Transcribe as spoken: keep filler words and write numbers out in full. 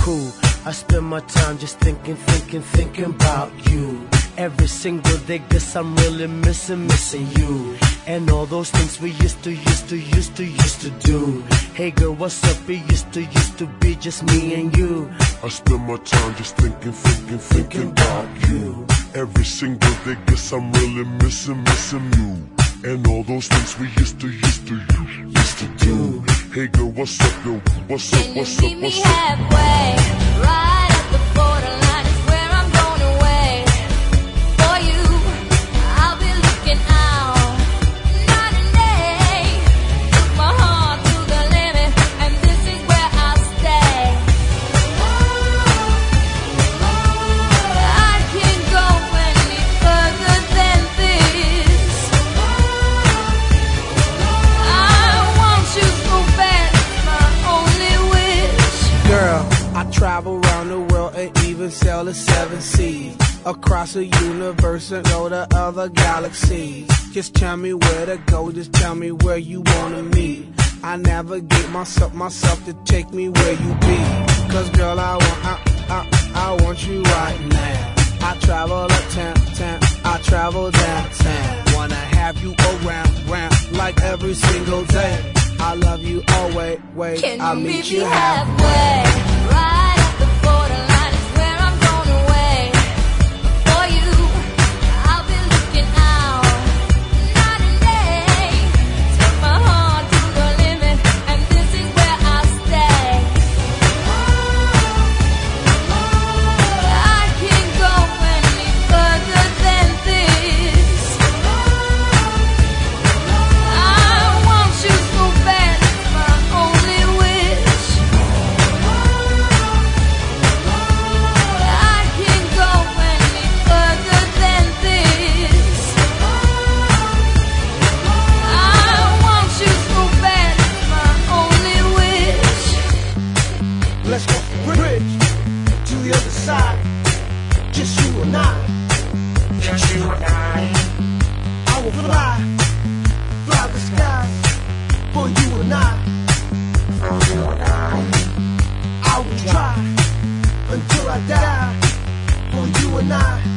cool. I spend my time just thinking, thinking, thinking about you. Every single day, guess I'm really missing, missing you. And all those things we used to, used to, used to, used to do. Hey girl, what's up? It used to, used to be just me and you. I spend my time just thinking, thinking, thinking about you. Every single day, guess I'm really missing, missing you. And all those things we used to, used to, used to do. Hey girl, what's up, yo? What's up, what's up, what's up? Can you meet me halfway? Right at the borderline is where I'm going away. For you, I'll be looking out night and day. Took my heart to the limit, and this is where I'll stay. I can't go any further than this. I want you so bad, it's my only wish. Girl, I travel around the world and even sail the seven seas. Across the universe and go to other galaxies. Just tell me where to go, just tell me where you wanna meet. I navigate myself, myself to take me where you be. Cause girl, I want, I, I, I want you right now. I travel uptown, town, I travel downtown. Wanna have you around, round, like every single day. I love you always, wait, Can I'll you meet meet you me halfway. halfway? Right at the borderline is where I'm going away. For you, I'll be looking out night and day. Take my heart to the limit, and this is where I'll stay. I can't go any further than this. I want you so bad, it's my only wish. I can't go any further than this. I want you so bad, it's my only wish. Let's go bridge to the other side. Just you and I. Just you and I. I will fly, fly the skies for you and I. For you and I. I will try until I die for you and I.